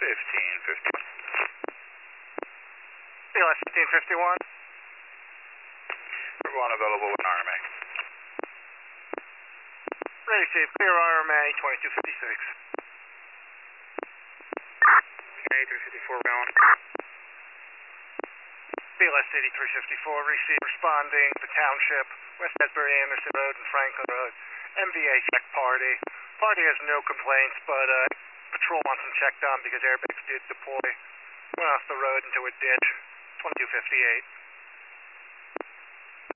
1551. BLS 1551. Everyone available with RMA. Ready, Steve. Clear RMA 2256. Okay, 354 round. BLS 8354, receive responding to Township, West Asbury Anderson Road and Franklin Road. MVA check party. Party has no complaints, but patrol wants them checked on because airbags did deploy. Went off the road into a ditch. 2258.